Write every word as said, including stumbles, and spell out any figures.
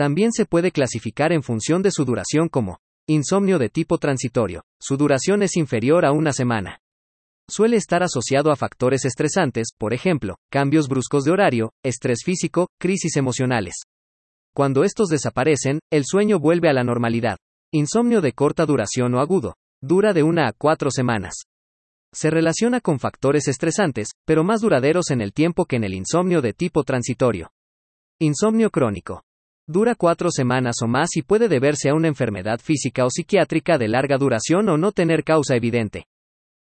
También se puede clasificar en función de su duración como insomnio de tipo transitorio. Su duración es inferior a una semana. Suele estar asociado a factores estresantes, por ejemplo, cambios bruscos de horario, estrés físico, crisis emocionales. Cuando estos desaparecen, el sueño vuelve a la normalidad. Insomnio de corta duración o agudo. Dura de una a cuatro semanas. Se relaciona con factores estresantes, pero más duraderos en el tiempo que en el insomnio de tipo transitorio. Insomnio crónico. Dura cuatro semanas o más y puede deberse a una enfermedad física o psiquiátrica de larga duración o no tener causa evidente.